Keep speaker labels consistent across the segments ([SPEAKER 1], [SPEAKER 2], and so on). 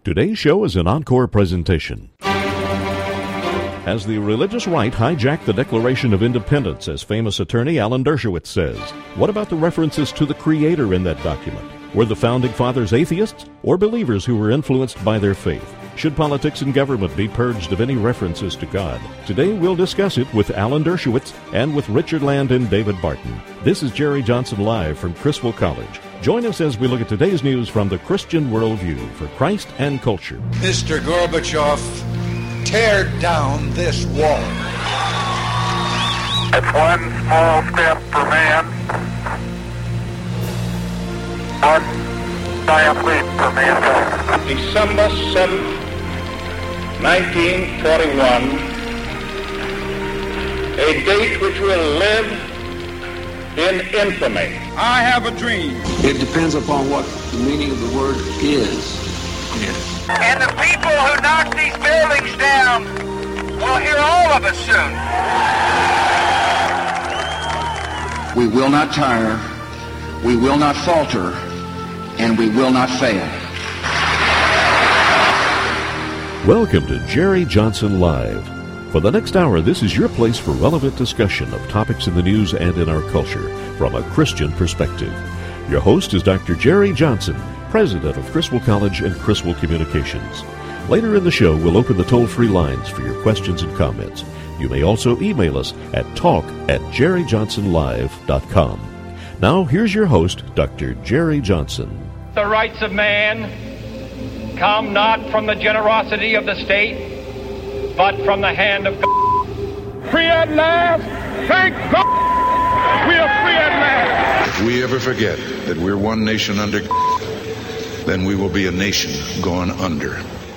[SPEAKER 1] Today's show is an encore presentation. As the religious right hijacked the Declaration of Independence, as famous attorney Alan Dershowitz says, what about the references to the Creator in that document? Were the Founding Fathers atheists or believers who were influenced by their faith? Should politics and government be purged of any references to God? Today we'll discuss it with Alan Dershowitz and with Richard Land and David Barton. This is Jerry Johnson live from Criswell College. Join us as we look at today's news from the Christian worldview for Christ and culture.
[SPEAKER 2] Mr. Gorbachev, tear down this wall.
[SPEAKER 3] It's one small step for man, one giant leap for mankind.
[SPEAKER 4] December 7th, 1941, a date which will live in infamy.
[SPEAKER 2] I have a dream.
[SPEAKER 5] It depends upon what the meaning of the word is.
[SPEAKER 3] And the people who knock these buildings down will hear all of us soon.
[SPEAKER 5] We will not tire, we will not falter, and we will not fail.
[SPEAKER 1] Welcome to Jerry Johnson Live. For the next hour, this is your place for relevant discussion of topics in the news and in our culture from a Christian perspective. Your host is Dr. Jerry Johnson, president of Criswell College and Criswell Communications. Later in the show, we'll open the toll-free lines for your questions and comments. You may also email us at talk@jerryjohnsonlive.com. Now, here's your host, Dr. Jerry Johnson.
[SPEAKER 6] The rights of man come not from the generosity of the state, but from the hand of God.
[SPEAKER 7] Free at last! Thank God! We are free at last!
[SPEAKER 8] If we ever forget that we're one nation under God, then we will be a nation gone under.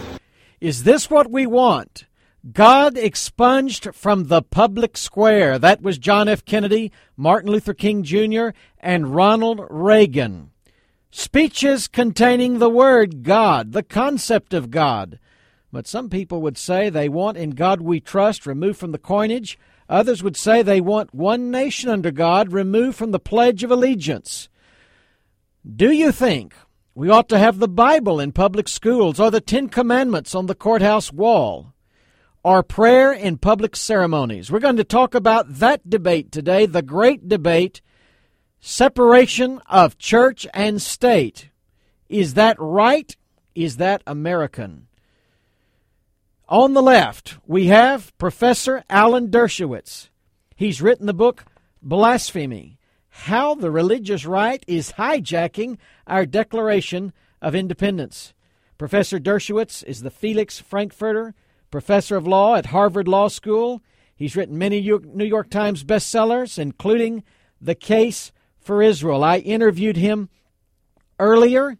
[SPEAKER 9] Is this what we want? God expunged from the public square. That was John F. Kennedy, Martin Luther King Jr., and Ronald Reagan. Speeches containing the word God, the concept of God. But some people would say they want "In God We Trust" removed from the coinage. Others would say they want "One Nation Under God" removed from the Pledge of Allegiance. Do you think we ought to have the Bible in public schools, or the Ten Commandments on the courthouse wall, or prayer in public ceremonies? We're going to talk about that debate today, the great debate, separation of church and state. Is that right? Is that American? On the left, we have Professor Alan Dershowitz. He's written the book Blasphemy: How the Religious Right is Hijacking Our Declaration of Independence. Professor Dershowitz is the Felix Frankfurter Professor of Law at Harvard Law School. He's written many New York Times bestsellers, including The Case for Israel. I interviewed him earlier,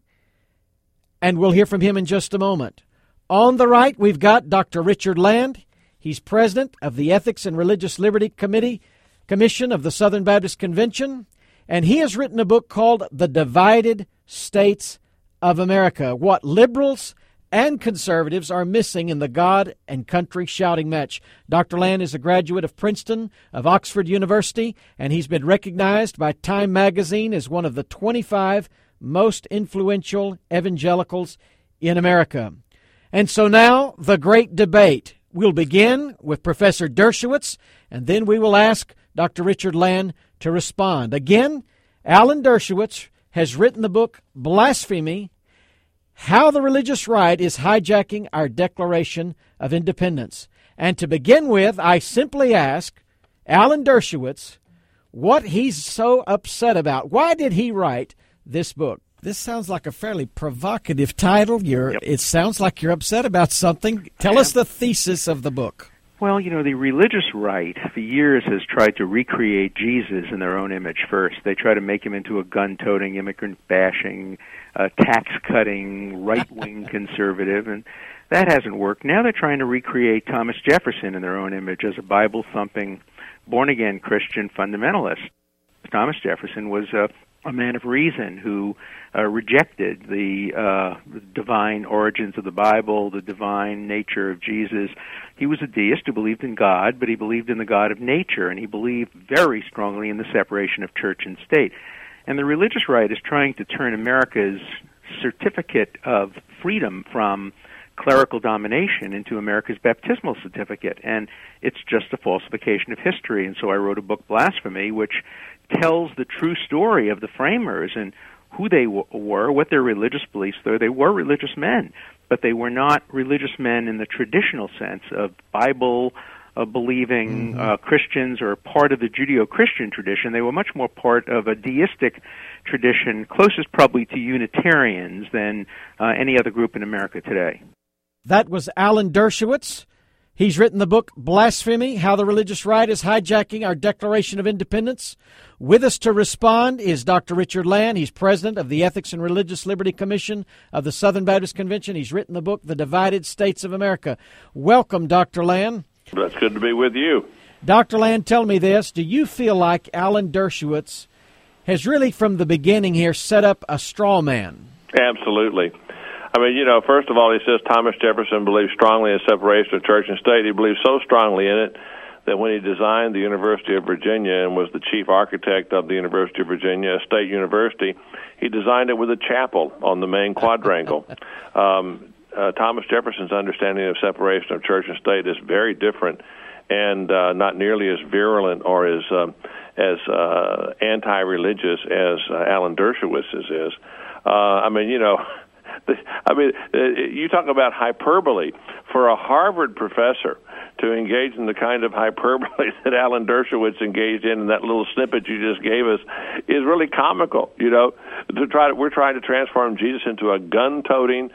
[SPEAKER 9] and we'll hear from him in just a moment. On the right, we've got Dr. Richard Land. He's president of the Ethics and Religious Liberty Commission of the Southern Baptist Convention, and he has written a book called The Divided States of America: What Liberals and Conservatives Are Missing in the God and Country Shouting Match. Dr. Land is a graduate of Princeton, of Oxford University, and he's been recognized by Time magazine as one of the 25 most influential evangelicals in America. And so now, the great debate. We'll begin with Professor Dershowitz, and then we will ask Dr. Richard Land to respond. Again, Alan Dershowitz has written the book Blasphemy: How the Religious Right is Hijacking Our Declaration of Independence. And to begin with, I simply ask Alan Dershowitz what he's so upset about. Why did he write this book? This sounds like a fairly provocative title. It sounds like you're upset about something. Tell us the thesis of the book.
[SPEAKER 10] Well, the religious right for years has tried to recreate Jesus in their own image first. They try to make him into a gun-toting, immigrant-bashing, tax-cutting, right-wing conservative, and that hasn't worked. Now they're trying to recreate Thomas Jefferson in their own image as a Bible-thumping, born-again Christian fundamentalist. Thomas Jefferson was a man of reason who rejected the divine origins of the Bible, the divine nature of Jesus. He was a deist who believed in God, but he believed in the God of nature, and he believed very strongly in the separation of church and state. And the religious right is trying to turn America's certificate of freedom from clerical domination into America's baptismal certificate, and it's just a falsification of history. And so I wrote a book, Blasphemy, which tells the true story of the framers and who they were, what their religious beliefs were. They were religious men, but they were not religious men in the traditional sense of Bible believing Christians or part of the Judeo-Christian tradition. They were much more part of a deistic tradition, closest probably to Unitarians than any other group in America today.
[SPEAKER 9] That was Alan Dershowitz. He's written the book Blasphemy, How the Religious Right is Hijacking Our Declaration of Independence. With us to respond is Dr. Richard Land. He's president of the Ethics and Religious Liberty Commission of the Southern Baptist Convention. He's written the book The Divided States of America. Welcome, Dr. Land.
[SPEAKER 11] That's good to be with you.
[SPEAKER 9] Dr. Land, tell me this. Do you feel like Alan Dershowitz has really from the beginning here set up a straw man?
[SPEAKER 11] Absolutely. I mean, first of all, he says Thomas Jefferson believed strongly in separation of church and state. He believed so strongly in it that when he designed the University of Virginia and was the chief architect of the University of Virginia, a state university, he designed it with a chapel on the main quadrangle. Thomas Jefferson's understanding of separation of church and state is very different and not nearly as virulent or as anti-religious as Alan Dershowitz's is. You talk about hyperbole. For a Harvard professor to engage in the kind of hyperbole that Alan Dershowitz engaged in that little snippet you just gave us is really comical. We're trying to transform Jesus into a gun-toting,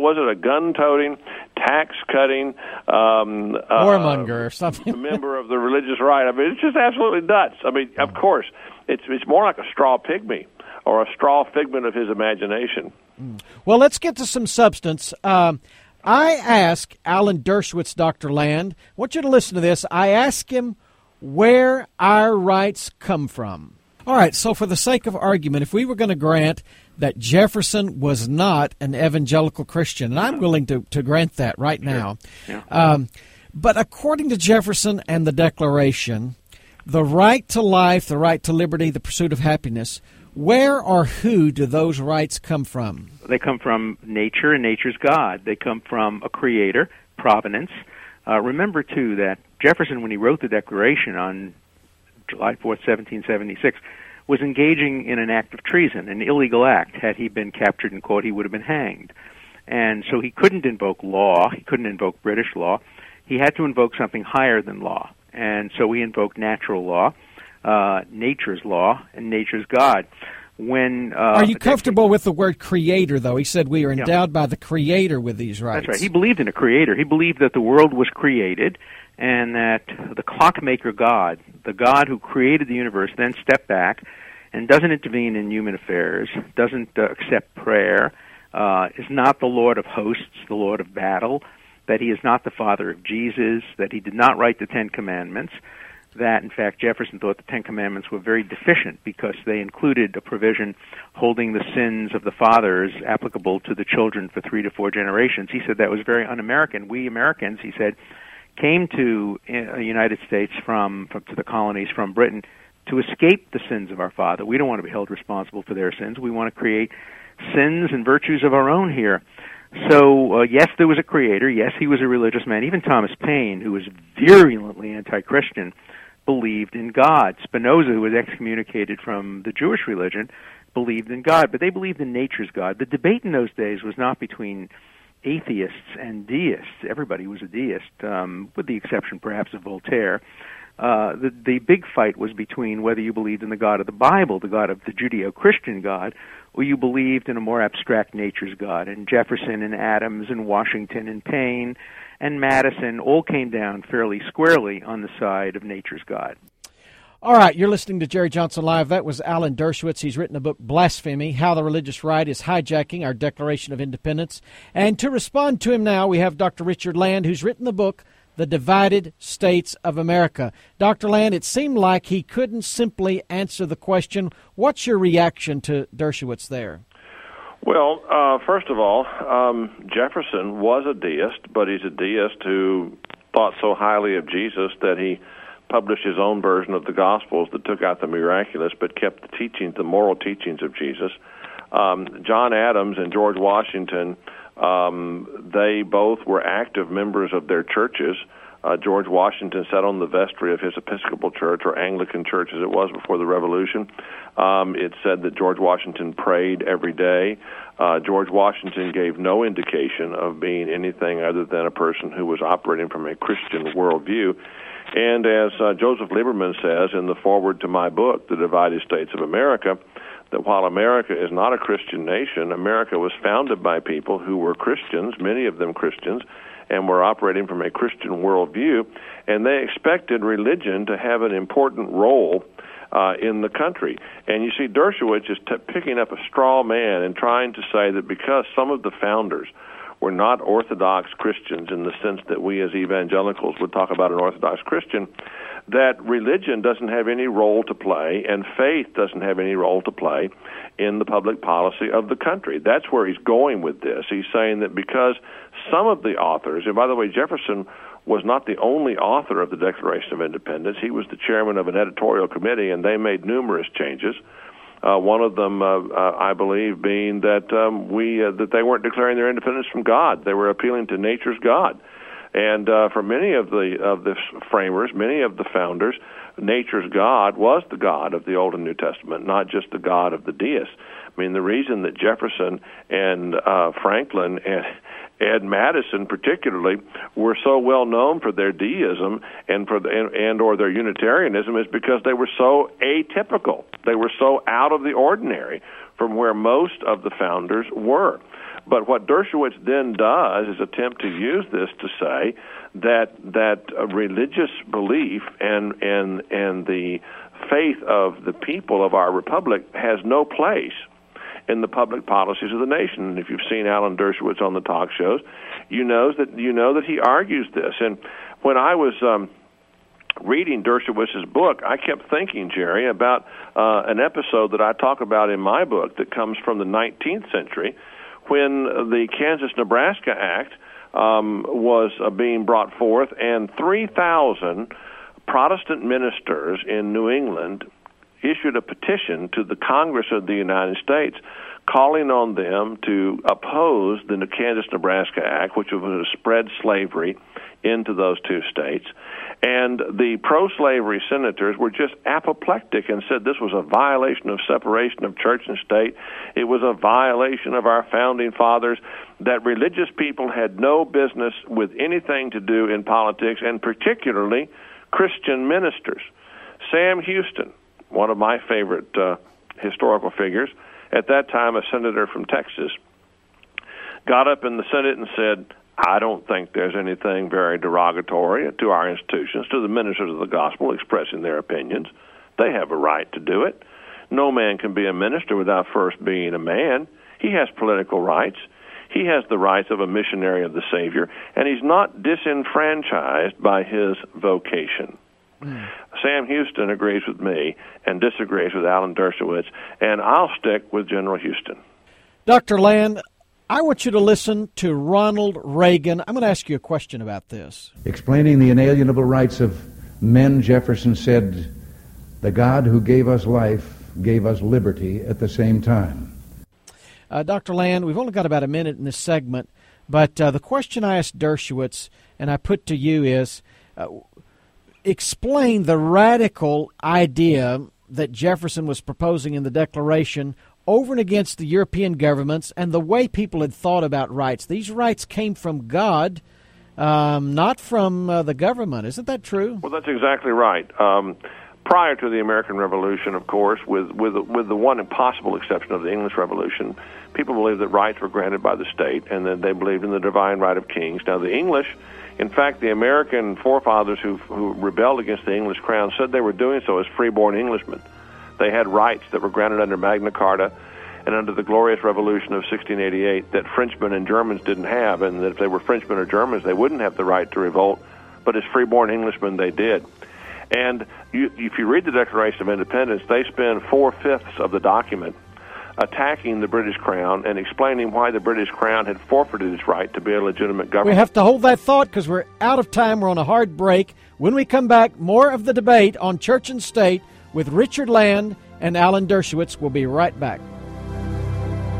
[SPEAKER 11] tax-cutting,
[SPEAKER 9] warmonger or something,
[SPEAKER 11] member of the religious right. I mean, it's just absolutely nuts. I mean, of course, it's more like a straw pygmy or a straw figment of his imagination.
[SPEAKER 9] Well, let's get to some substance. I asked Alan Dershowitz, Dr. Land, I want you to listen to this. I asked him where our rights come from. All right, so for the sake of argument, if we were going to grant that Jefferson was not an evangelical Christian, and I'm willing to grant that right now, but according to Jefferson and the Declaration, the right to life, the right to liberty, the pursuit of happiness, where or who do those rights come from?
[SPEAKER 10] They come from nature and nature's God. They come from a creator, providence. Remember, too, that Jefferson, when he wrote the Declaration on July 4th, 1776, was engaging in an act of treason, an illegal act. Had he been captured and caught, he would have been hanged. And so he couldn't invoke law. He couldn't invoke British law. He had to invoke something higher than law. And so he invoked natural law, nature's law, and nature's God.
[SPEAKER 9] Are you comfortable with the word creator, though? He said we are endowed by the creator with these rights.
[SPEAKER 10] That's right. He believed in a creator. He believed that the world was created and that the clockmaker God, the God who created the universe, then stepped back and doesn't intervene in human affairs, doesn't accept prayer, is not the Lord of hosts, the Lord of battle, that he is not the Father of Jesus, that he did not write the Ten Commandments, that, in fact, Jefferson thought the Ten Commandments were very deficient because they included a provision holding the sins of the fathers applicable to the children for 3 to 4 generations. He said that was very un-American. We Americans, he said, came to the United States to the colonies from Britain to escape the sins of our father. We don't want to be held responsible for their sins. We want to create sins and virtues of our own here. So, yes, there was a creator. Yes, he was a religious man. Even Thomas Paine, who was virulently anti-Christian, believed in God. Spinoza, who was excommunicated from the Jewish religion, believed in God, but they believed in nature's God. The debate in those days was not between atheists and deists. Everybody was a deist, with the exception perhaps of Voltaire. The big fight was between whether you believed in the God of the Bible, the God of the Judeo-Christian God, or you believed in a more abstract nature's God. And Jefferson and Adams and Washington and Paine and Madison all came down fairly squarely on the side of nature's God.
[SPEAKER 9] All right, you're listening to Jerry Johnson Live. That was Alan Dershowitz. He's written a book, Blasphemy, How the Religious Right is Hijacking Our Declaration of Independence. And to respond to him now, we have Dr. Richard Land, who's written the book, The Divided States of America. Dr. Land, it seemed like he couldn't simply answer the question. What's your reaction to Dershowitz there?
[SPEAKER 11] Well, first of all, Jefferson was a deist, but he's a deist who thought so highly of Jesus that he published his own version of the Gospels that took out the miraculous but kept the teachings, the moral teachings of Jesus. John Adams and George Washington, they both were active members of their churches. George Washington sat on the vestry of his Episcopal Church, or Anglican Church as it was before the Revolution. It said that George Washington prayed every day. George Washington gave no indication of being anything other than a person who was operating from a Christian worldview. And as Joseph Lieberman says in the foreword to my book, The Divided States of America, that while America is not a Christian nation, America was founded by people who were Christians, many of them Christians, and were operating from a Christian worldview, and they expected religion to have an important role in the country. And you see, Dershowitz is picking up a straw man and trying to say that because some of the founders were not Orthodox Christians in the sense that we as evangelicals would talk about an Orthodox Christian, that religion doesn't have any role to play and faith doesn't have any role to play in the public policy of the country. That's where he's going with this. He's saying that because some of the authors, and by the way, Jefferson was not the only author of the Declaration of Independence. He was the chairman of an editorial committee, and they made numerous changes. One of them, I believe, being that that they weren't declaring their independence from God. They were appealing to nature's God. And for many of the framers, many of the founders, nature's God was the God of the Old and New Testament, not just the God of the deists. I mean, the reason that Jefferson and Franklin and Ed Madison particularly were so well known for their deism and or their Unitarianism is because they were so atypical. They were so out of the ordinary from where most of the founders were. But what Dershowitz then does is attempt to use this to say that religious belief and the faith of the people of our republic has no place in the public policies of the nation. And if you've seen Alan Dershowitz on the talk shows, you know that he argues this. And when I was reading Dershowitz's book, I kept thinking, Jerry, about an episode that I talk about in my book that comes from the 19th century, when the Kansas-Nebraska Act was being brought forth, and 3,000 Protestant ministers in New England issued a petition to the Congress of the United States calling on them to oppose the Kansas-Nebraska Act, which was to spread slavery into those two states. And the pro-slavery senators were just apoplectic and said this was a violation of separation of church and state. It was a violation of our founding fathers, that religious people had no business with anything to do in politics, and particularly Christian ministers. Sam Houston, one of my favorite historical figures, at that time a senator from Texas, got up in the Senate and said, I don't think there's anything very derogatory to our institutions, to the ministers of the gospel expressing their opinions. They have a right to do it. No man can be a minister without first being a man. He has political rights. He has the rights of a missionary of the Savior, and he's not disenfranchised by his vocation. Sam Houston agrees with me and disagrees with Alan Dershowitz, and I'll stick with General Houston.
[SPEAKER 9] Dr. Land, I want you to listen to Ronald Reagan. I'm going to ask you a question about this.
[SPEAKER 12] Explaining the inalienable rights of men, Jefferson said, the God who gave us life gave us liberty at the same time.
[SPEAKER 9] Dr. Land, we've only got about a minute in this segment, but the question I asked Dershowitz and I put to you is, explain the radical idea that Jefferson was proposing in the Declaration over and against the European governments and the way people had thought about rights. These rights came from God, not from the government. Isn't that true?
[SPEAKER 11] Well, that's exactly right. Prior to the American Revolution, of course, with the one possible exception of the English Revolution, people believed that rights were granted by the state, and that they believed in the divine right of kings. Now, the English, in fact, the American forefathers who rebelled against the English crown said they were doing so as freeborn Englishmen. They had rights that were granted under Magna Carta and under the Glorious Revolution of 1688 that Frenchmen and Germans didn't have, and that if they were Frenchmen or Germans, they wouldn't have the right to revolt, but as freeborn Englishmen, they did. And if you read the Declaration of Independence, they spend 4/5 of the document attacking the British Crown and explaining why the British Crown had forfeited its right to be a legitimate government.
[SPEAKER 9] We have to hold that thought because we're out of time. We're on a hard break. When we come back, more of the debate on church and state with Richard Land and Alan Dershowitz. We'll be right back.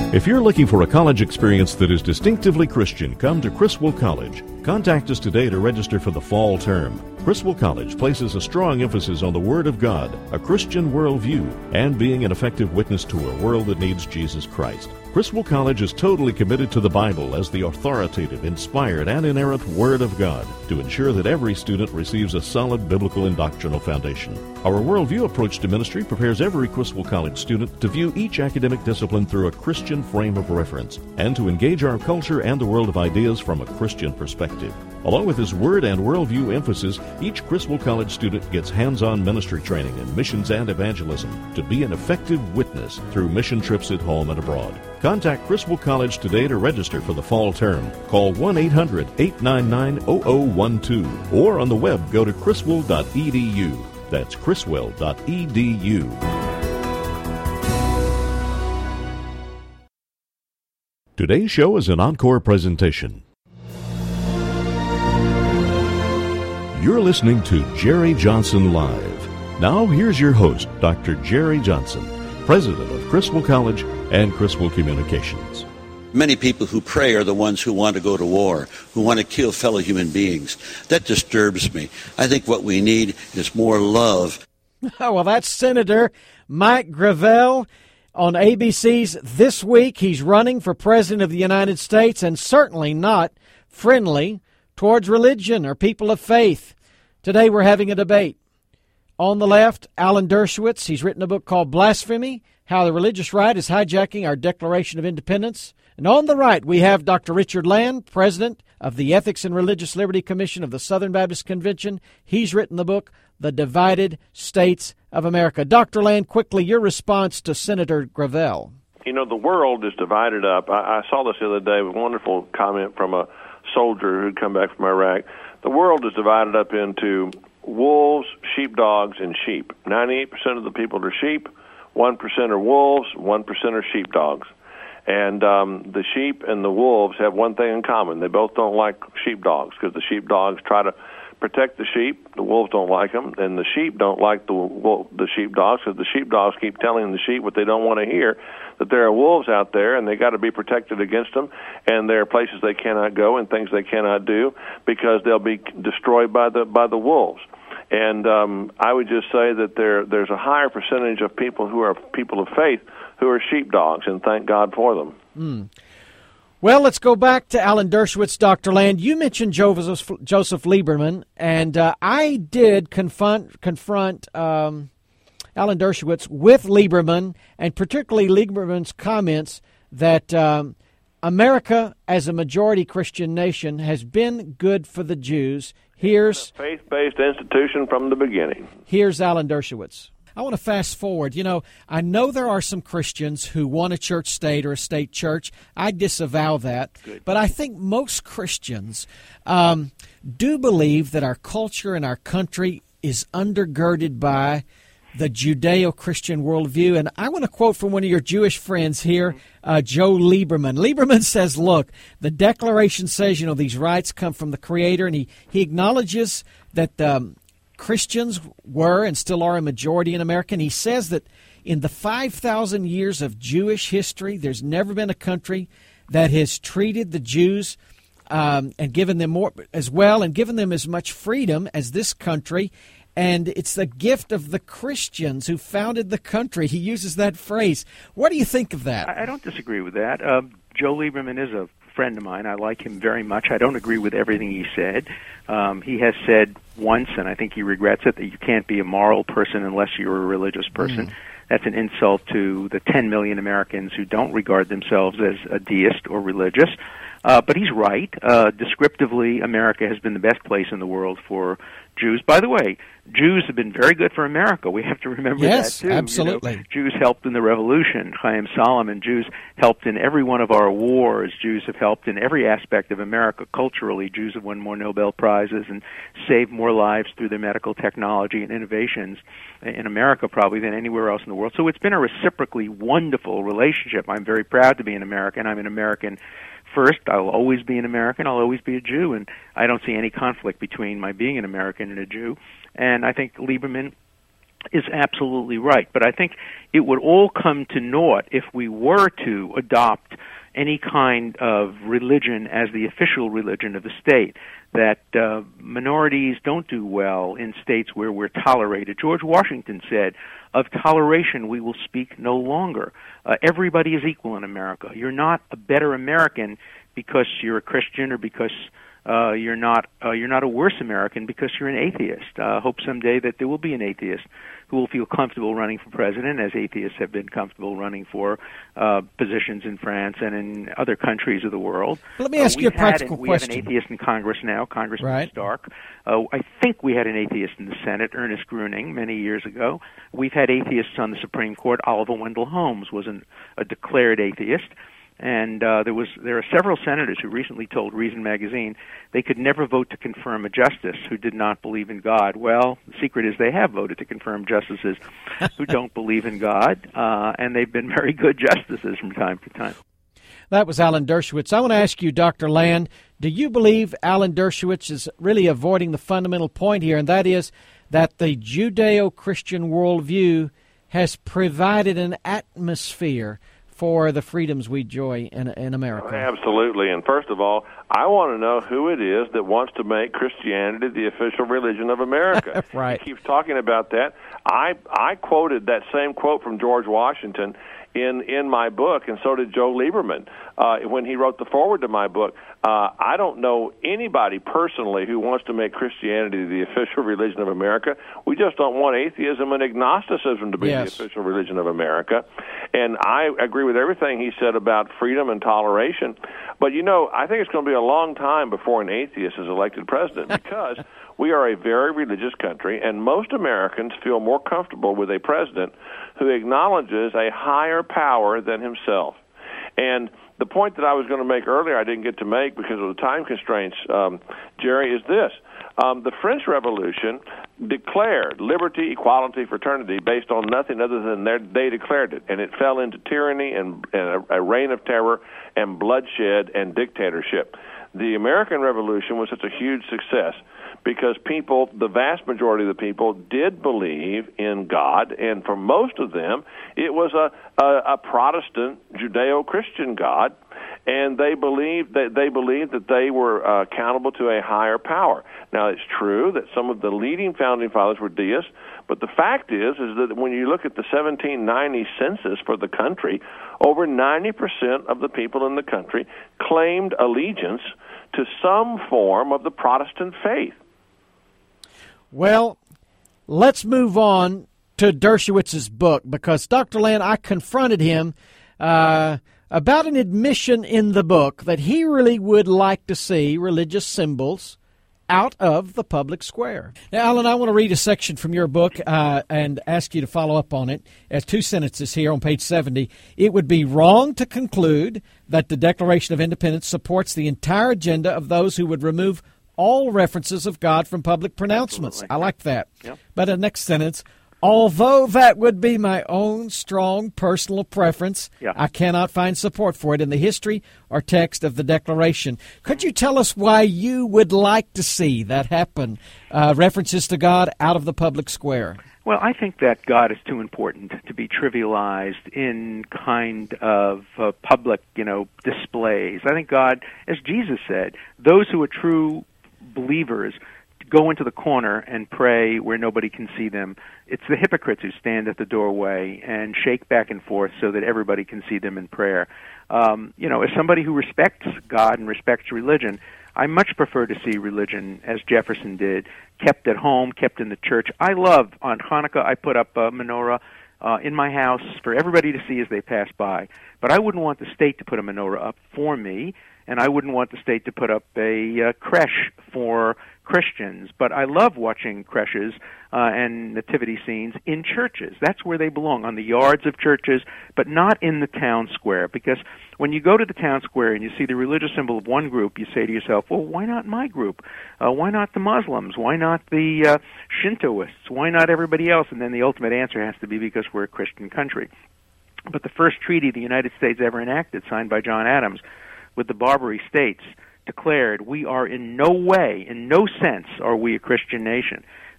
[SPEAKER 1] If you're looking for a college experience that is distinctively Christian, come to Criswell College. Contact us today to register for the fall term. Criswell College places a strong emphasis on the Word of God, a Christian worldview, and being an effective witness to a world that needs Jesus Christ. Criswell College is totally committed to the Bible as the authoritative, inspired, and inerrant Word of God to ensure that every student receives a solid biblical and doctrinal foundation. Our worldview approach to ministry prepares every Criswell College student to view each academic discipline through a Christian frame of reference and to engage our culture and the world of ideas from a Christian perspective. Along with this Word and worldview emphasis, each Criswell College student gets hands-on ministry training in missions and evangelism to be an effective witness through mission trips at home and abroad. Contact Criswell College today to register for the fall term. Call 1-800-899-0012 or on the web go to criswell.edu. That's criswell.edu. Today's show is an encore presentation. You're listening to Jerry Johnson Live. Now here's your host, Dr. Jerry Johnson, President of Criswell College and Criswell Communications.
[SPEAKER 13] Many people who pray are the ones who want to go to war, who want to kill fellow human beings. That disturbs me. I think what we need is more love.
[SPEAKER 9] Well, that's Senator Mike Gravel on ABC's This Week. He's running for President of the United States and certainly not friendly towards religion or people of faith. Today we're having a debate. On the left, Alan Dershowitz. He's written a book called Blasphemy, How the Religious Right is Hijacking Our Declaration of Independence. And on the right, we have Dr. Richard Land, President of the Ethics and Religious Liberty Commission of the Southern Baptist Convention. He's written the book, The Divided States of America. Dr. Land, quickly, your response to Senator Gravel.
[SPEAKER 11] You know, the world is divided up. I saw this the other day, a wonderful comment from a soldier who'd come back from Iraq. The world is divided up into wolves, sheepdogs, and sheep. 98% of the people are sheep, 1% are wolves, 1% are sheepdogs. And the sheep and the wolves have one thing in common. They both don't like sheepdogs because the sheepdogs try to protect the sheep. The wolves don't like them, and the sheep don't like the sheepdogs because the sheepdogs keep telling the sheep what they don't want to hear, that there are wolves out there and they got to be protected against them, and there are places they cannot go and things they cannot do because they'll be destroyed by the wolves. And I would just say that there's a higher percentage of people who are people of faith who are sheepdogs, and thank God for them.
[SPEAKER 9] Well, let's go back to Alan Dershowitz, Dr. Land. You mentioned Joseph Lieberman, and I did confront Alan Dershowitz with Lieberman, and particularly Lieberman's comments that America, as a majority Christian nation, has been good for the Jews. Here's
[SPEAKER 11] a faith-based institution from the beginning.
[SPEAKER 9] Here's Alan Dershowitz. I want to fast forward. You know, I know there are some Christians who want a church state or a state church. I disavow that.
[SPEAKER 10] Good.
[SPEAKER 9] But I think most Christians do believe that our culture and our country is undergirded by the Judeo-Christian worldview. And I want to quote from one of your Jewish friends here, Joe Lieberman. Lieberman says, look, the Declaration says, you know, these rights come from the Creator, and he acknowledges that Christians were and still are a majority in America. And he says that in the 5,000 years of Jewish history, there's never been a country that has treated the Jews and given them more as well and given them as much freedom as this country. And it's the gift of the Christians who founded the country. He uses that phrase. What do you think of that?
[SPEAKER 10] I don't disagree with that. Joe Lieberman is a friend of mine. I like him very much. I don't agree with everything he said. He has said once, and I think he regrets it, that you can't be a moral person unless you're a religious person. That's an insult to the 10 million Americans who don't regard themselves as a deist or religious. But he's right. Descriptively, America has been the best place in the world for Jews. By the way, Jews have been very good for America. We have to remember that, too.
[SPEAKER 9] Yes, absolutely.
[SPEAKER 10] You know, Jews helped in the Revolution, Chaim Solomon. Jews helped in every one of our wars. Jews have helped in every aspect of America culturally. Jews have won more Nobel Prizes and saved more lives through their medical technology and innovations in America probably than anywhere else in the world. So it's been a reciprocally wonderful relationship. I'm very proud to be an American. I'm an American first. I'll always be an American. I'll always be a Jew, and I don't see any conflict between my being an American and a Jew. And I think Lieberman is absolutely right. But I think it would all come to naught if we were to adopt any kind of religion as the official religion of the state, that minorities don't do well in states where we're tolerated. George Washington said, of toleration we will speak no longer. Everybody is equal in America. You're not a better American because you're a Christian or because you're not a worse American because you're an atheist. Hope someday that there will be an atheist who will feel comfortable running for president, as atheists have been comfortable running for positions in France and in other countries of the world.
[SPEAKER 9] Let me ask you a practical question.
[SPEAKER 10] We have an atheist in Congress now, Congressman Stark. I think we had an atheist in the Senate, Ernest Gruning, many years ago. We've had atheists on the Supreme Court. Oliver Wendell Holmes was a declared atheist. And there are several senators who recently told Reason magazine they could never vote to confirm a justice who did not believe in God. Well, the secret is they have voted to confirm justices who don't believe in God, and they've been very good justices from time to time.
[SPEAKER 9] That was Alan Dershowitz. I want to ask you, Dr. Land, do you believe Alan Dershowitz is really avoiding the fundamental point here, and that is that the Judeo-Christian worldview has provided an atmosphere for the freedoms we enjoy in America?
[SPEAKER 11] Absolutely. And first of all, I want to know who it is that wants to make Christianity the official religion of America.
[SPEAKER 9] Right.
[SPEAKER 11] He keeps talking about that. I quoted that same quote from George Washington in my book, and so did Joe Lieberman when he wrote the foreword to my book. I don't know anybody personally who wants to make Christianity the official religion of America. We just don't want atheism and agnosticism to be the official religion of America. And I agree with everything he said about freedom and toleration. But, I think it's going to be a long time before an atheist is elected president because we are a very religious country, and most Americans feel more comfortable with a president who acknowledges a higher power than himself. And the point that I was going to make earlier I didn't get to make because of the time constraints, Jerry, is this. The French Revolution declared liberty, equality, fraternity based on nothing other than they declared it, and it fell into tyranny and a reign of terror and bloodshed and dictatorship. The American Revolution was such a huge success because people, the vast majority of the people, did believe in God, and for most of them, it was a Protestant Judeo-Christian God, and they believed that they were accountable to a higher power. Now, it's true that some of the leading founding fathers were deists, but the fact is that when you look at the 1790 census for the country, over 90% of the people in the country claimed allegiance to some form of the Protestant faith.
[SPEAKER 9] Well, let's move on to Dershowitz's book, because, Dr. Land, I confronted him about an admission in the book that he really would like to see religious symbols out of the public square. Now, Alan, I want to read a section from your book and ask you to follow up on it. As 2 sentences here on page 70. It would be wrong to conclude that the Declaration of Independence supports the entire agenda of those who would remove all references of God from public pronouncements.
[SPEAKER 10] Absolutely.
[SPEAKER 9] I like that.
[SPEAKER 10] Yep.
[SPEAKER 9] But the next sentence, although that would be my own strong personal preference, I cannot find support for it in the history or text of the Declaration. Could you tell us why you would like to see that happen, references to God out of the public square?
[SPEAKER 10] Well, I think that God is too important to be trivialized in kind of public, displays. I think God, as Jesus said, those who are true believers go into the corner and pray where nobody can see them. It's the hypocrites who stand at the doorway and shake back and forth so that everybody can see them in prayer. As somebody who respects God and respects religion, I much prefer to see religion, as Jefferson did, kept at home, kept in the church. I love, on Hanukkah, I put up a menorah in my house for everybody to see as they pass by. But I wouldn't want the state to put a menorah up for me, and I wouldn't want the state to put up a creche for Christians. But I love watching creches and nativity scenes in churches. That's where they belong, on the yards of churches, but not in the town square. Because when you go to the town square and you see the religious symbol of one group, you say to yourself, well, why not my group? Why not the Muslims? Why not the Shintoists? Why not everybody else? And then the ultimate answer has to be because we're a Christian country. But the first treaty the United States ever enacted, signed by John Adams, with the Barbary States, declared we are in no way, in no sense, are we a Christian nation.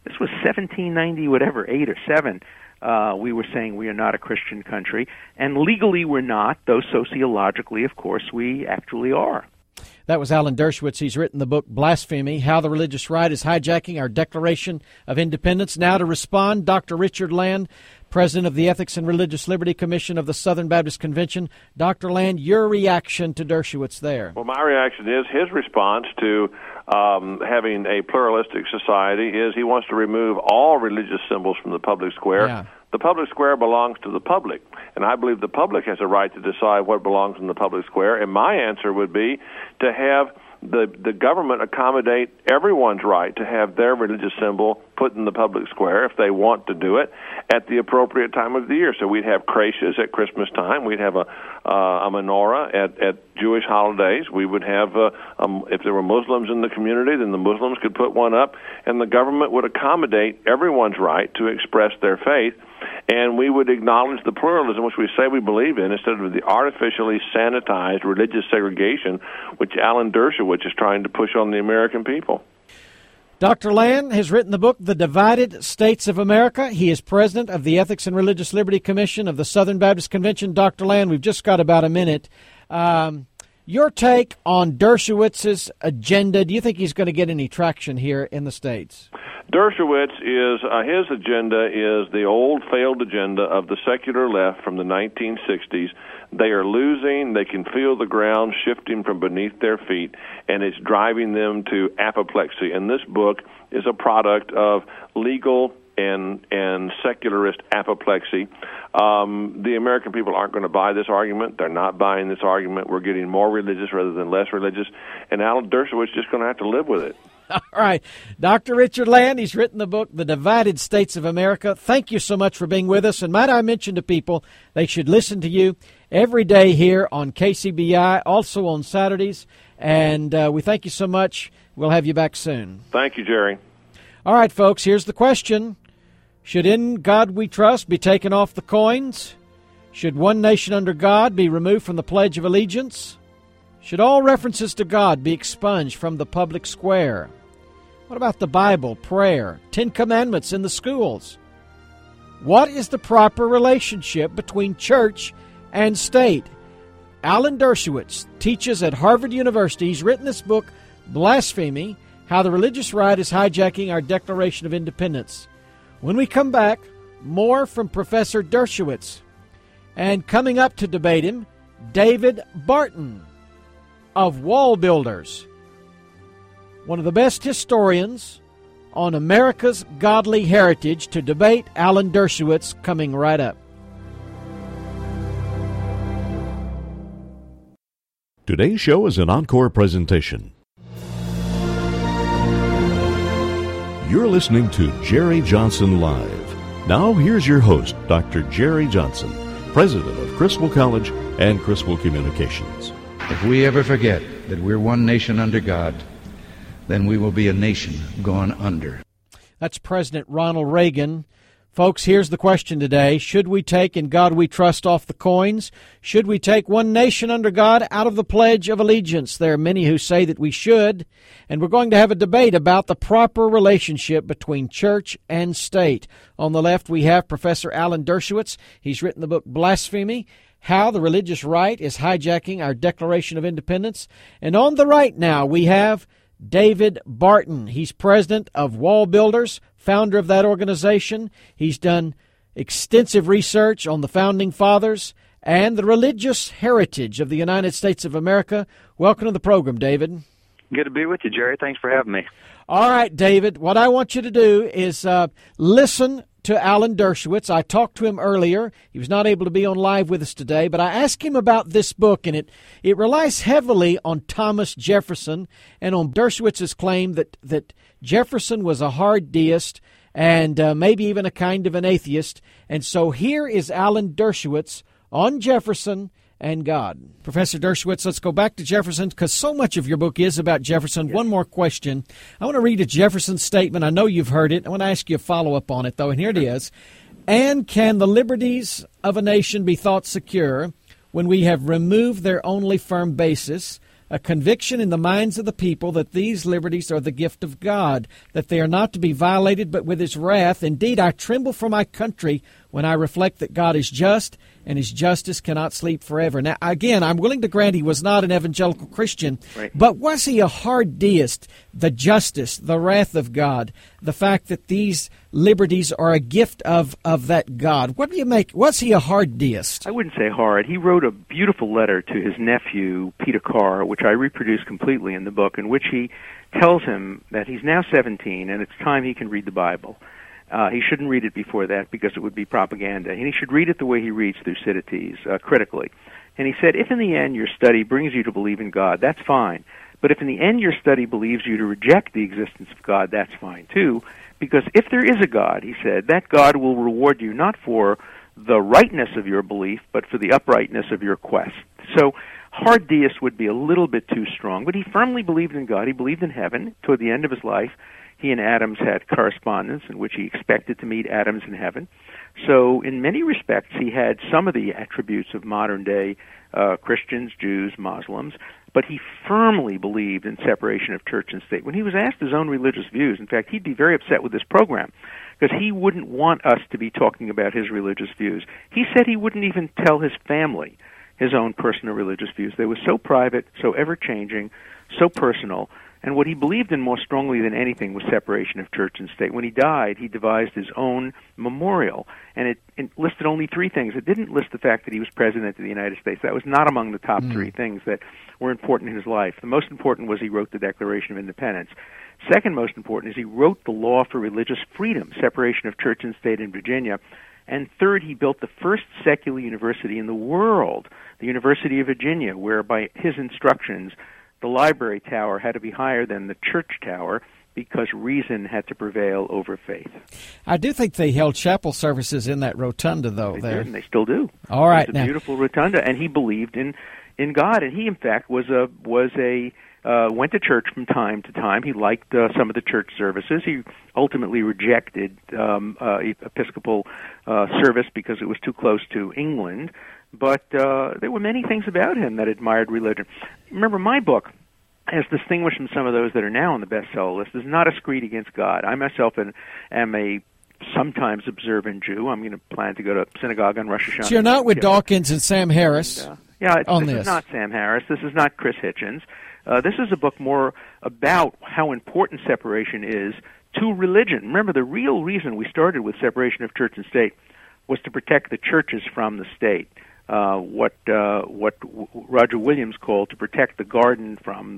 [SPEAKER 10] this was 1790, whatever, 8 or 7. We were saying we are not a Christian country, and legally we're not, though sociologically, of course, we actually are.
[SPEAKER 9] That was Alan Dershowitz. He's written the book Blasphemy, How the Religious Right is Hijacking Our Declaration of Independence. Now to respond, Dr. Richard Land, President of the Ethics and Religious Liberty Commission of the Southern Baptist Convention. Dr. Land, your reaction to Dershowitz there?
[SPEAKER 11] Well, my reaction is his response to having a pluralistic society is he wants to remove all religious symbols from the public square.
[SPEAKER 9] Yeah.
[SPEAKER 11] The public square belongs to the public, and I believe the public has a right to decide what belongs in the public square, and my answer would be to have the government accommodate everyone's right to have their religious symbol put in the public square if they want to do it at the appropriate time of the year. So we'd have creches at Christmas time. We'd have a menorah at Jewish holidays. We would have, if there were Muslims in the community, then the Muslims could put one up, and the government would accommodate everyone's right to express their faith, and we would acknowledge the pluralism which we say we believe in instead of the artificially sanitized religious segregation which Alan Dershowitz is trying to push on the American people.
[SPEAKER 9] Dr. Land has written the book, The Divided States of America. He is president of the Ethics and Religious Liberty Commission of the Southern Baptist Convention. Dr. Land, we've just got about a minute. Your take on Dershowitz's agenda, do you think he's going to get any traction here in the States?
[SPEAKER 11] Dershowitz is, his agenda is the old failed agenda of the secular left from the 1960s. They are losing, they can feel the ground shifting from beneath their feet, and it's driving them to apoplexy. And this book is a product of legal and secularist apoplexy. The American people aren't going to buy this argument. They're not buying this argument. We're getting more religious rather than less religious, and Alan Dershowitz is just going to have to live with it.
[SPEAKER 9] All right. Dr. Richard Land, he's written the book, The Divided States of America. Thank you so much for being with us. And might I mention to people, they should listen to you every day here on KCBI, also on Saturdays. And we thank you so much. We'll have you back soon.
[SPEAKER 11] Thank you, Jerry.
[SPEAKER 9] All right, folks, here's the question. Should "In God We Trust" be taken off the coins? Should "One Nation Under God" be removed from the Pledge of Allegiance? Should all references to God be expunged from the public square? What about the Bible, prayer, 10 Commandments in the schools? What is the proper relationship between church and state? Alan Dershowitz teaches at Harvard University. He's written this book, Blasphemy, How the Religious Right is Hijacking Our Declaration of Independence. When we come back, more from Professor Dershowitz. And coming up to debate him, David Barton of Wall Builders, one of the best historians on America's godly heritage, to debate Alan Dershowitz, coming right up.
[SPEAKER 1] Today's show is an encore presentation. You're listening to Jerry Johnson Live. Now here's your host, Dr. Jerry Johnson, president of Criswell College and Criswell Communications.
[SPEAKER 12] If we ever forget that we're one nation under God, then we will be a nation gone under.
[SPEAKER 9] That's President Ronald Reagan. Folks, here's the question today. Should we take "In God We Trust" off the coins? Should we take "One Nation Under God" out of the Pledge of Allegiance? There are many who say that we should, and we're going to have a debate about the proper relationship between church and state. On the left, we have Professor Alan Dershowitz. He's written the book Blasphemy, How the Religious Right is Hijacking Our Declaration of Independence. And on the right now, we have David Barton. He's president of Wall Builders, founder of that organization. He's done extensive research on the Founding Fathers and the religious heritage of the United States of America. Welcome to the program, David.
[SPEAKER 14] Good to be with you, Jerry. Thanks for having me.
[SPEAKER 9] All right, David, what I want you to do is listen to Alan Dershowitz. I talked to him earlier. He was not able to be on live with us today, but I asked him about this book, and it relies heavily on Thomas Jefferson and on Dershowitz's claim that Jefferson was a hard deist and maybe even a kind of an atheist. And so here is Alan Dershowitz on Jefferson and God. Professor Dershowitz, let's go back to Jefferson, because so much of your book is about Jefferson. One more question. I want to read a Jefferson statement. I know you've heard it. I want to ask you a follow-up on it, though, and here it is. And can the liberties of a nation be thought secure when we have removed their only firm basis, a conviction in the minds of the people that these liberties are the gift of God, that they are not to be violated but with his wrath. Indeed, I tremble for my country when I reflect that God is just and his justice cannot sleep forever. Now, again, I'm willing to grant he was not an evangelical Christian, right, but was he a hard deist? The justice, the wrath of God, the fact that these liberties are a gift of that God. What do you make? Was he a hard deist?
[SPEAKER 10] I wouldn't say hard. He wrote a beautiful letter to his nephew, Peter Carr, which I reproduce completely in the book, in which he tells him that he's now 17 and it's time he can read the Bible. He shouldn't read it before that because it would be propaganda. And he should read it the way he reads Thucydides, critically. And he said, if in the end your study brings you to believe in God, that's fine. But if in the end your study believes you to reject the existence of God, that's fine too. Because if there is a God, he said, that God will reward you not for the rightness of your belief, but for the uprightness of your quest. So hard deist would be a little bit too strong, but he firmly believed in God. He believed in heaven. Toward the end of his life, he and Adams had correspondence in which he expected to meet Adams in heaven. So in many respects, he had some of the attributes of modern-day Christians, Jews, Muslims, but he firmly believed in separation of church and state. When he was asked his own religious views, in fact, he'd be very upset with this program because he wouldn't want us to be talking about his religious views. He said he wouldn't even tell his family his own personal religious views. They were so private, so ever-changing, so personal. And what he believed in more strongly than anything was separation of church and state. When he died, he devised his own memorial, and it listed only 3 things. It didn't list the fact that he was president of the United States. That was not among the top 3 things that were important in his life. The most important was he wrote the Declaration of Independence. Second most important is he wrote the law for religious freedom, separation of church and state in Virginia. And third, he built the first secular university in the world, the University of Virginia, where by his instructions, the library tower had to be higher than the church tower because reason had to prevail over faith.
[SPEAKER 9] I do think they held chapel services in that rotunda, though.
[SPEAKER 10] They
[SPEAKER 9] there
[SPEAKER 10] did, and they still do.
[SPEAKER 9] All right,
[SPEAKER 10] it's a beautiful rotunda, and he believed in God. And he, in fact, went to church from time to time. He liked some of the church services. He ultimately rejected Episcopal service because it was too close to England. But there were many things about him that admired religion. Remember, my book, as distinguished from some of those that are now on the bestseller list, is not a screed against God. I myself am a sometimes observant Jew. I'm going to plan to go to synagogue on Rosh Hashanah.
[SPEAKER 9] So you're not with Dawkins and Sam Harris
[SPEAKER 10] this is not Sam Harris. This is not Chris Hitchens. This is a book more about how important separation is to religion. Remember, the real reason we started with separation of church and state was to protect the churches from the state. What Roger Williams called to protect the garden from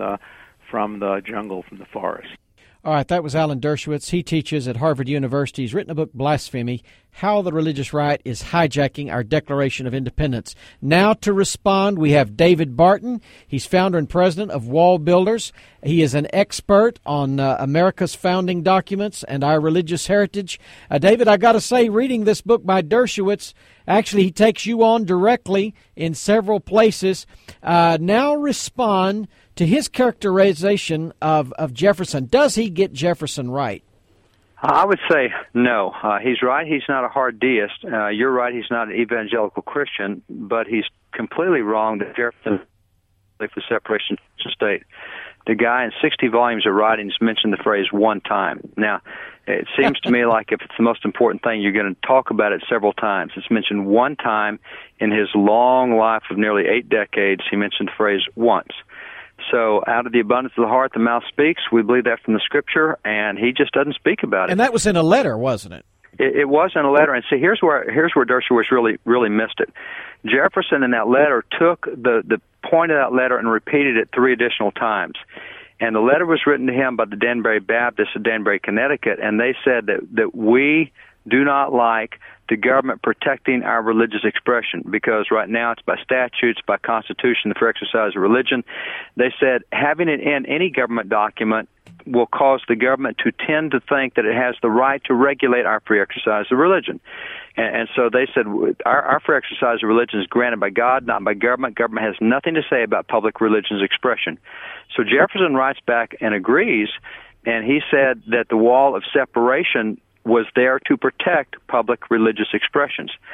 [SPEAKER 10] the jungle, from the forest.
[SPEAKER 9] All right, that was Alan Dershowitz. He teaches at Harvard University. He's written a book, Blasphemy, How the Religious Right is Hijacking Our Declaration of Independence. Now to respond, we have David Barton. He's founder and president of Wall Builders. He is an expert on America's founding documents and our religious heritage. David, I got to say, reading this book by Dershowitz, actually he takes you on directly in several places. Now respond to his characterization of Jefferson. Does he get Jefferson right?
[SPEAKER 14] I would say no. He's right. He's not a hard deist. You're right. He's not an evangelical Christian, but he's completely wrong that Jefferson for separation of state. The guy in 60 volumes of writings mentioned the phrase one time. Now, it seems to me like if it's the most important thing, you're going to talk about it several times. It's mentioned one time in his long life of nearly 8 decades. He mentioned the phrase once. So out of the abundance of the heart, the mouth speaks. We believe that from the Scripture, and he just doesn't speak about it.
[SPEAKER 9] And that was in a letter, wasn't it?
[SPEAKER 14] It was in a letter. And see, here's where Dershowitz really missed it. Jefferson in that letter took the point of that letter and repeated it 3 additional times. And the letter was written to him by the Danbury Baptists of Danbury, Connecticut, and they said that we do not like the government protecting our religious expression because right now it's by statutes, by constitution, the free exercise of religion. They said having it in any government document will cause the government to tend to think that it has the right to regulate our free exercise of religion. And so they said our free exercise of religion is granted by God, not by government. Government has nothing to say about public religion's expression. So Jefferson writes back and agrees, and he said that the wall of separation was there to protect public religious expressions.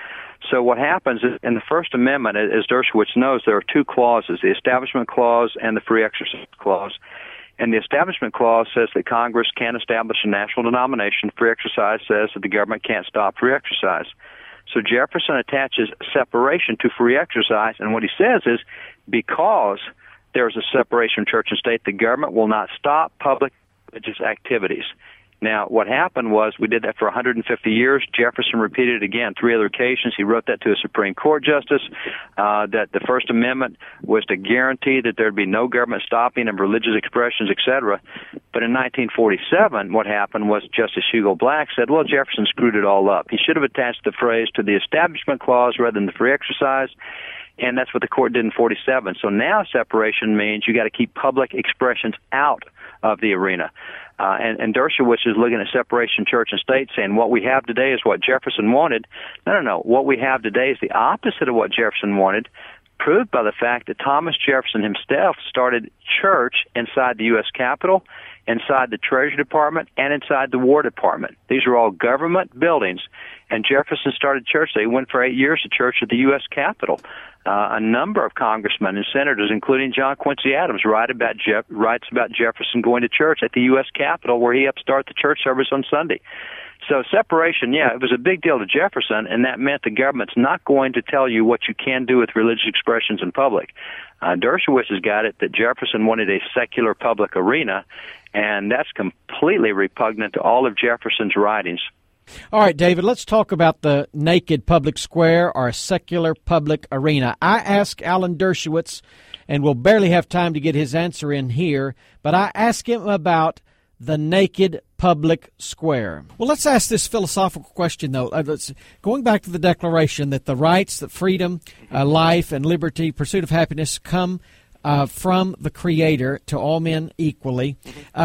[SPEAKER 14] So what happens is, in the First Amendment, as Dershowitz knows, there are two clauses, the Establishment Clause and the Free Exercise Clause. And the Establishment Clause says that Congress can establish a national denomination. Free exercise says that the government can't stop free exercise. So Jefferson attaches separation to free exercise, and what he says is, because there's a separation of church and state, the government will not stop public religious activities. Now, what happened was we did that for 150 years. Jefferson repeated it again 3 other occasions. He wrote that to a Supreme Court justice, that the First Amendment was to guarantee that there'd be no government stopping of religious expressions, etc. But in 1947, what happened was Justice Hugo Black said, well, Jefferson screwed it all up. He should have attached the phrase to the Establishment Clause rather than the free exercise. And that's what the court did in 47. So now separation means you got to keep public expressions out of the arena. And Dershowitz is looking at separation church and state, saying what we have today is what Jefferson wanted. No. What we have today is the opposite of what Jefferson wanted, proved by the fact that Thomas Jefferson himself started church inside the U.S. Capitol, inside the Treasury Department, and inside the War Department. These are all government buildings. And Jefferson started church. They went for 8 years to church at the U.S. Capitol. A number of congressmen and senators, including John Quincy Adams, writes about Jefferson going to church at the U.S. Capitol, where he helped start the church service on Sunday. So separation, it was a big deal to Jefferson, and that meant the government's not going to tell you what you can do with religious expressions in public. Dershowitz has got it that Jefferson wanted a secular public arena, and that's completely repugnant to all of Jefferson's writings.
[SPEAKER 9] All right, David, let's talk about the naked public square or secular public arena. I asked Alan Dershowitz, and we'll barely have time to get his answer in here, but I asked him about the naked public square. Well, let's ask this philosophical question, though. Going back to the Declaration that the rights, that freedom, life, and liberty, pursuit of happiness come from the Creator to all men equally.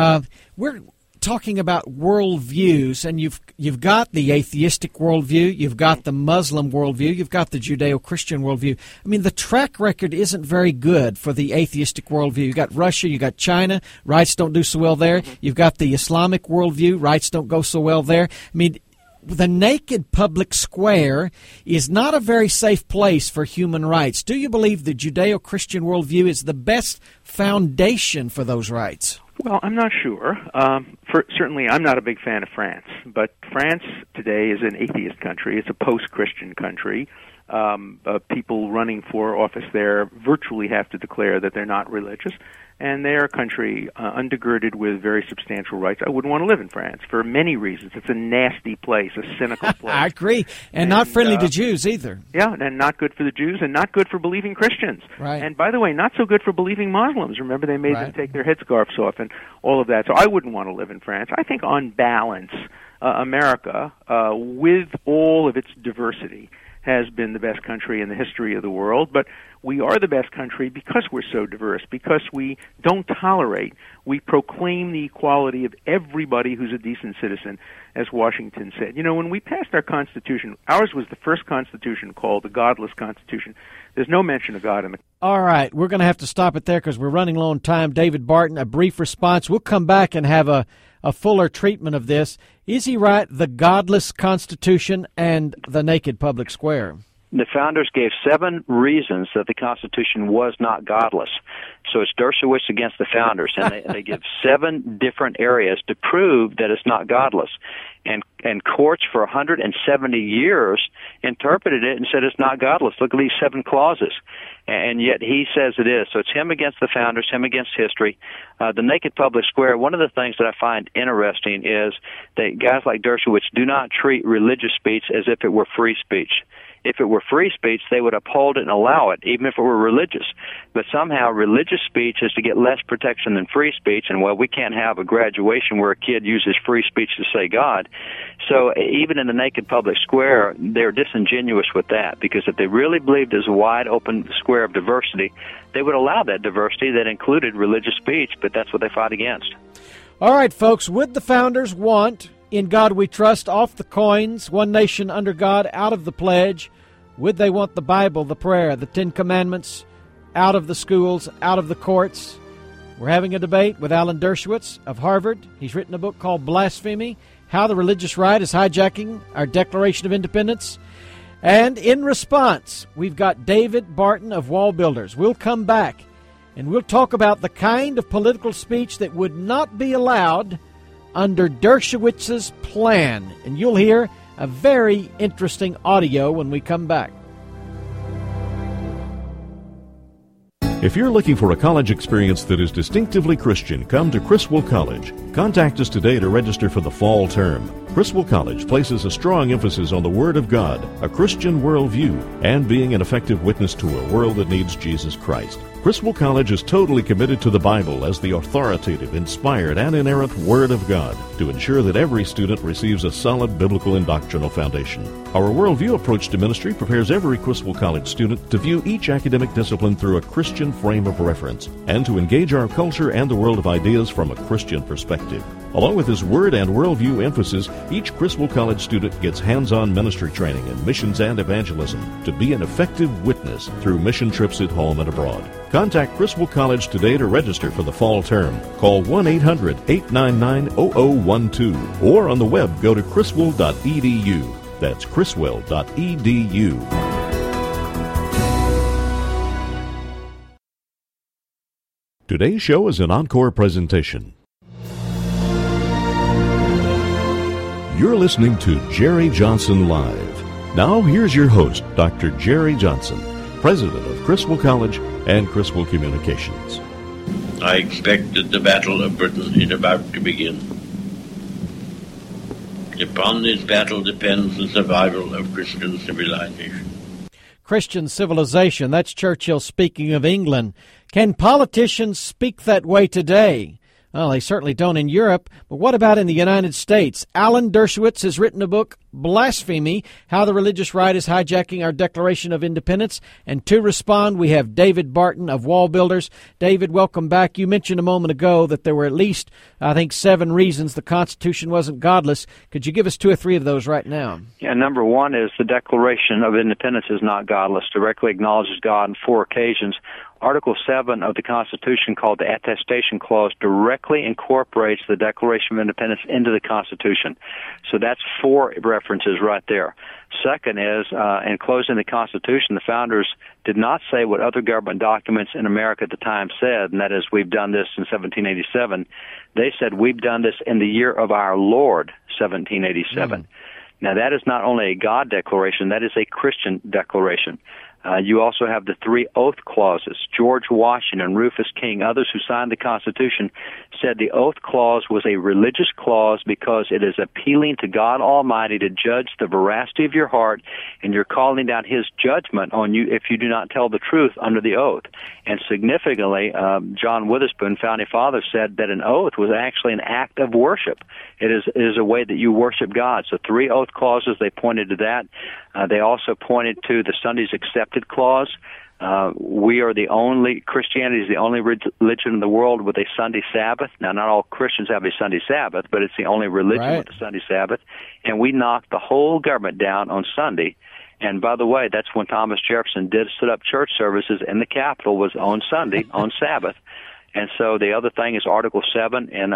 [SPEAKER 9] We're talking about worldviews, and you've got the atheistic worldview, you've got the Muslim worldview, you've got the Judeo-Christian worldview. I mean, the track record isn't very good for the atheistic worldview. You've got Russia, you've got China, rights don't do so well there. You've got the Islamic worldview, rights don't go so well there. I mean, the naked public square is not a very safe place for human rights. Do you believe the Judeo-Christian worldview is the best foundation for those rights?
[SPEAKER 10] Well, I'm not sure. Certainly, I'm not a big fan of France, but France today is an atheist country. It's a post-Christian country. People running for office there virtually have to declare that they're not religious, and they're a country undergirded with very substantial rights. I wouldn't want to live in France for many reasons. It's a nasty place, a cynical place.
[SPEAKER 9] I agree, and not friendly to Jews either.
[SPEAKER 10] Yeah, and not good for the Jews, and not good for believing Christians.
[SPEAKER 9] Right.
[SPEAKER 10] And by the way, not so good for believing Muslims. Remember, they made them take their headscarves off and all of that. So I wouldn't want to live in France. I think on balance, America, with all of its diversity, has been the best country in the history of the world, but we are the best country because we're so diverse, because we don't tolerate, we proclaim the equality of everybody who's a decent citizen, as Washington said. You know, when we passed our Constitution, ours was the first Constitution called the Godless Constitution. There's no mention of God in the...
[SPEAKER 9] All right, we're going to have to stop it there because we're running low on time. David Barton, a brief response. We'll come back and have a fuller treatment of this. Is he right, the godless Constitution and the naked public square?
[SPEAKER 14] The founders gave 7 reasons that the Constitution was not godless. So it's Dershowitz against the founders, and they give 7 different areas to prove that it's not godless. And courts for 170 years interpreted it and said it's not godless. Look at these 7 clauses. And yet he says it is. So it's him against the founders, him against history. The naked public square, one of the things that I find interesting is that guys like Dershowitz do not treat religious speech as if it were free speech. If it were free speech, they would uphold it and allow it, even if it were religious. But somehow religious speech is to get less protection than free speech, and, well, we can't have a graduation where a kid uses free speech to say God. So even in the naked public square, they're disingenuous with that, because if they really believed there's a wide open square of diversity, they would allow that diversity that included religious speech, but that's what they fought against.
[SPEAKER 9] All right, folks, would the founders want "In God We Trust" off the coins, "One Nation Under God" out of the pledge? Would they want the Bible, the prayer, the 10 Commandments out of the schools, out of the courts? We're having a debate with Alan Dershowitz of Harvard. He's written a book called Blasphemy: How the Religious Right is Hijacking Our Declaration of Independence. And in response, we've got David Barton of Wall Builders. We'll come back and we'll talk about the kind of political speech that would not be allowed under Dershowitz's plan. And you'll hear a very interesting audio when we come back.
[SPEAKER 1] If you're looking for a college experience that is distinctively Christian, come to Criswell College. Contact us today to register for the fall term. Criswell College places a strong emphasis on the Word of God, a Christian worldview, and being an effective witness to a world that needs Jesus Christ. Criswell College is totally committed to the Bible as the authoritative, inspired, and inerrant Word of God to ensure that every student receives a solid biblical and doctrinal foundation. Our worldview approach to ministry prepares every Criswell College student to view each academic discipline through a Christian frame of reference and to engage our culture and the world of ideas from a Christian perspective. Along with this Word and worldview emphasis, each Criswell College student gets hands-on ministry training in missions and evangelism to be an effective witness through mission trips at home and abroad. Contact Criswell College today to register for the fall term. Call 1-800-899-0012 or on the web go to criswell.edu. That's criswell.edu. Today's show is an encore presentation. You're listening to Jerry Johnson Live. Now here's your host, Dr. Jerry Johnson, President of Criswell College and Criswell Communications.
[SPEAKER 15] I expect that the Battle of Britain is about to begin. Upon this battle depends the survival of Christian civilization.
[SPEAKER 9] Christian civilization, that's Churchill speaking of England. Can politicians speak that way today? Well, they certainly don't in Europe, but what about in the United States? Alan Dershowitz has written a book, Blasphemy, How the Religious Right is Hijacking Our Declaration of Independence. And to respond, we have David Barton of Wall Builders. David, welcome back. You mentioned a moment ago that there were at least, 7 reasons the Constitution wasn't godless. Could you give us 2 or 3 of those right now?
[SPEAKER 14] Yeah, number one is the Declaration of Independence is not godless, directly acknowledges God on 4 occasions. Article 7 of the Constitution, called the Attestation Clause, directly incorporates the Declaration of Independence into the Constitution. So that's 4 references right there. Second is, in closing the Constitution, the founders did not say what other government documents in America at the time said, and that is, we've done this in 1787. They said, we've done this in the year of our Lord, 1787. Now, that is not only a God declaration, that is a Christian declaration. You also have the 3 oath clauses. George Washington, Rufus King, others who signed the Constitution said the oath clause was a religious clause because it is appealing to God Almighty to judge the veracity of your heart, and you're calling down His judgment on you if you do not tell the truth under the oath. And significantly, John Witherspoon, founding father, said that an oath was actually an act of worship. It is a way that you worship God. So 3 oath clauses, they pointed to that. They also pointed to the Sundays Accepted clause. We are the only, Christianity is the only religion in the world with a Sunday Sabbath. Now, not all Christians have a Sunday Sabbath, but it's the only religion with a Sunday Sabbath. And we knocked the whole government down on Sunday. And by the way, that's when Thomas Jefferson did set up church services in the Capitol, was on Sunday, on Sabbath. And so the other thing is Article 7 and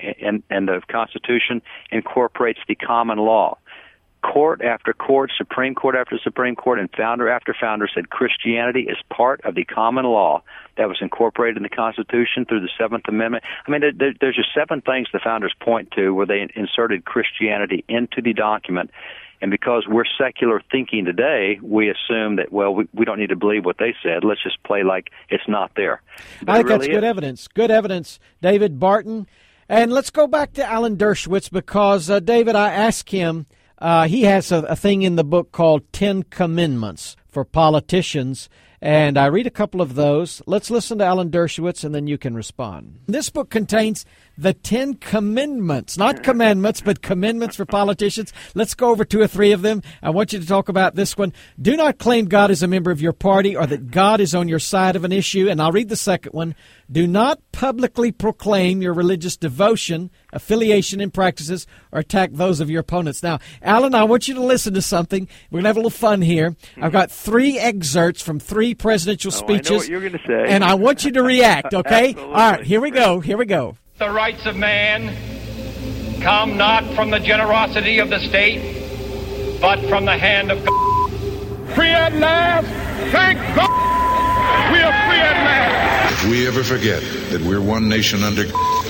[SPEAKER 14] the Constitution incorporates the common law. Court after court, Supreme Court after Supreme Court, and founder after founder said Christianity is part of the common law that was incorporated in the Constitution through the 7th Amendment. I mean, there's just 7 things the founders point to where they inserted Christianity into the document. And because we're secular thinking today, we assume that, well, we don't need to believe what they said. Let's just play like it's not there. But
[SPEAKER 9] I think that's good evidence. Good evidence, David Barton. And let's go back to Alan Dershowitz because, David, I asked him, he has a thing in the book called 10 Commandments for Politicians, and I read a couple of those. Let's listen to Alan Dershowitz, and then you can respond. This book contains the 10 commandments, not commandments, but commandments for politicians. Let's go over 2 or 3 of them. I want you to talk about this one. Do not claim God is a member of your party or that God is on your side of an issue. And I'll read the second one. Do not publicly proclaim your religious devotion, affiliation, and practices or attack those of your opponents. Now, Alan, I want you to listen to something. We're going to have a little fun here. I've got 3 excerpts from 3 presidential speeches.
[SPEAKER 10] I know what you're going to say.
[SPEAKER 9] And I want you to react, okay?
[SPEAKER 10] Absolutely.
[SPEAKER 9] All right, here we go. Here we go.
[SPEAKER 6] The rights of man come not from the generosity of the state, but from the hand of God.
[SPEAKER 7] free at last. Thank God we are free at last.
[SPEAKER 8] If we ever forget that we're one nation under,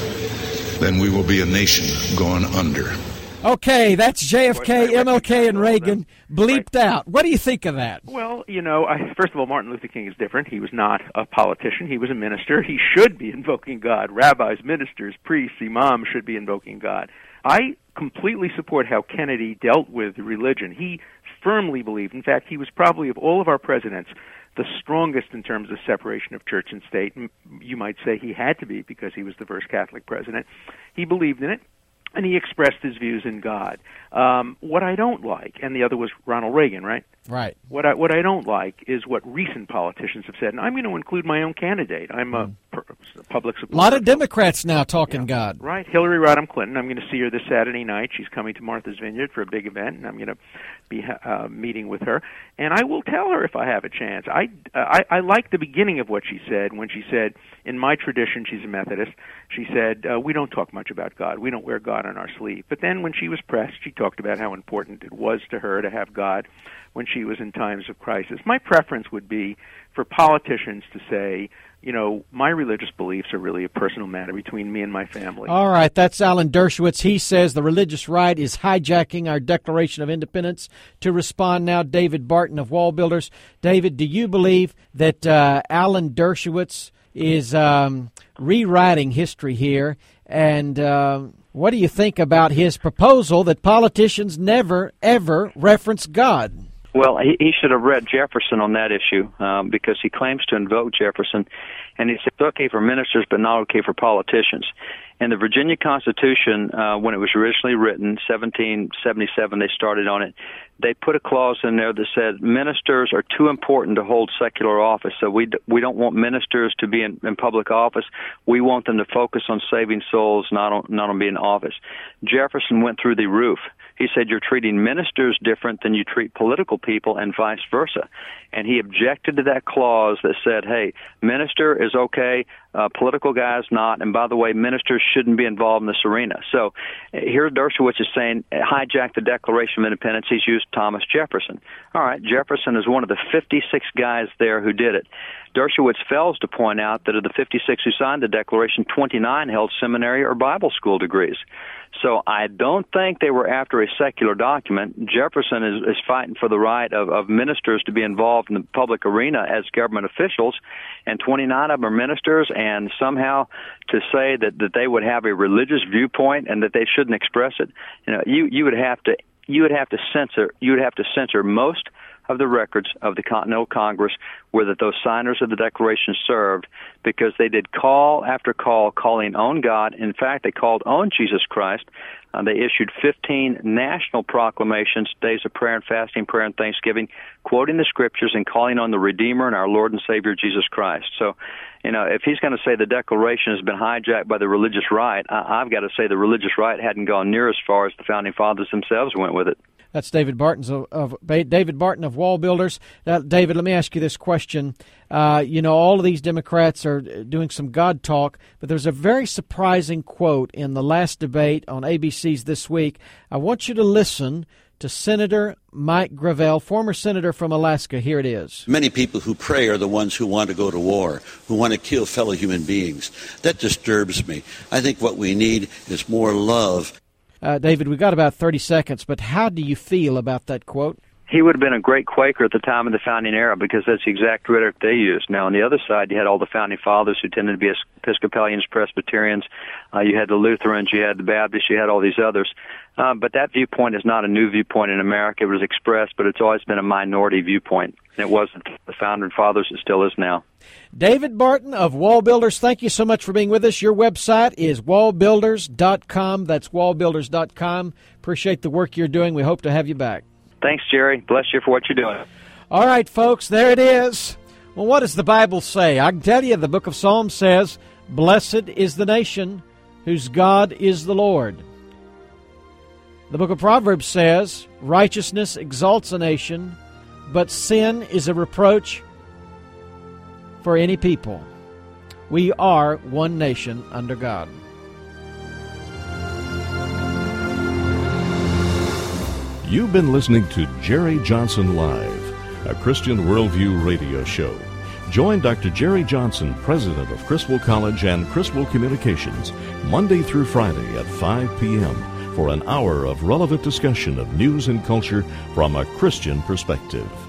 [SPEAKER 8] then we will be a nation gone under.
[SPEAKER 9] Okay, that's JFK, MLK, and Reagan bleeped out. What do you think of that?
[SPEAKER 10] Well, first of all, Martin Luther King is different. He was not a politician. He was a minister. He should be invoking God. Rabbis, ministers, priests, imams should be invoking God. I completely support how Kennedy dealt with religion. He firmly believed, in fact, he was probably, of all of our presidents, the strongest in terms of separation of church and state. You might say he had to be because he was the first Catholic president. He believed in it, and he expressed his views in God. What I don't like, and the other was Ronald Reagan, right?
[SPEAKER 9] Right.
[SPEAKER 10] What I don't like is what recent politicians have said, and I'm going to include my own candidate. I'm a public supporter.
[SPEAKER 9] A lot of Democrats now talking God.
[SPEAKER 10] Right. Hillary Rodham Clinton. I'm going to see her this Saturday night. She's coming to Martha's Vineyard for a big event, and I'm going to be meeting with her. And I will tell her if I have a chance. I like the beginning of what she said when she said, in my tradition, she's a Methodist, she said, we don't talk much about God. We don't wear God on our sleeve. But then when she was pressed, she talked about how important it was to her to have God when she was in times of crisis. My preference would be for politicians to say, my religious beliefs are really a personal matter between me and my family.
[SPEAKER 9] All right, that's Alan Dershowitz. He says the religious right is hijacking our Declaration of Independence. To respond now, David Barton of Wall Builders. David, do you believe that Alan Dershowitz is rewriting history here? And what do you think about his proposal that politicians never, ever reference God?
[SPEAKER 14] Well, he should have read Jefferson on that issue because he claims to invoke Jefferson, and he said it's okay for ministers but not okay for politicians. In the Virginia Constitution, when it was originally written, 1777, they started on it, they put a clause in there that said ministers are too important to hold secular office, so we don't want ministers to be in public office. We want them to focus on saving souls, not on being in office. Jefferson went through the roof. He said you're treating ministers different than you treat political people and vice versa. And he objected to that clause that said, hey, minister is okay, political guys not, and by the way, ministers shouldn't be involved in this arena. So here Dershowitz is saying, hijack the Declaration of Independence. He's used Thomas Jefferson. All right, Jefferson is one of the 56 guys there who did it. Dershowitz fails to point out that of the 56 who signed the Declaration, 29 held seminary or Bible school degrees. So I don't think they were after a secular document. Jefferson is fighting for the right of ministers to be involved in the public arena as government officials, and 29 of them are ministers, and somehow to say that they would have a religious viewpoint and that they shouldn't express it, you would have to censor most of the records of the Continental Congress where those signers of the Declaration served, because they did call after call calling on God. In fact, they called on Jesus Christ. They issued 15 national proclamations, days of prayer and fasting, prayer and thanksgiving, quoting the Scriptures and calling on the Redeemer and our Lord and Savior Jesus Christ. So, if he's going to say the Declaration has been hijacked by the religious right, I've got to say the religious right hadn't gone near as far as the Founding Fathers themselves went with it.
[SPEAKER 9] That's David Barton of Wall Builders. Now, David, let me ask you this question. All of these Democrats are doing some God talk, but there's a very surprising quote in the last debate on ABC's This Week. I want you to listen to Senator Mike Gravel, former senator from Alaska. Here it is.
[SPEAKER 13] Many people who pray are the ones who want to go to war, who want to kill fellow human beings. That disturbs me. I think what we need is more love.
[SPEAKER 9] David, we've got about 30 seconds, but how do you feel about that quote?
[SPEAKER 14] He would have been a great Quaker at the time of the founding era because that's the exact rhetoric they used. Now, on the other side, you had all the founding fathers who tended to be Episcopalians, Presbyterians. You had the Lutherans, you had the Baptists, you had all these others. But that viewpoint is not a new viewpoint in America. It was expressed, but it's always been a minority viewpoint. It wasn't the founding fathers. It still is now.
[SPEAKER 9] David Barton of Wall Builders, thank you so much for being with us. Your website is wallbuilders.com. That's wallbuilders.com. Appreciate the work you're doing. We hope to have you back.
[SPEAKER 14] Thanks, Jerry. Bless you for what you're doing.
[SPEAKER 9] All right, folks, there it is. Well, what does the Bible say? I can tell you the book of Psalms says, "Blessed is the nation whose God is the Lord." The book of Proverbs says, "Righteousness exalts a nation, but sin is a reproach for any people." We are one nation under God.
[SPEAKER 1] You've been listening to Jerry Johnson Live. a Christian Worldview radio show. Join Dr. Jerry Johnson, president of Criswell College and Criswell Communications, Monday through Friday at 5 p.m. for an hour of relevant discussion of news and culture from a Christian perspective.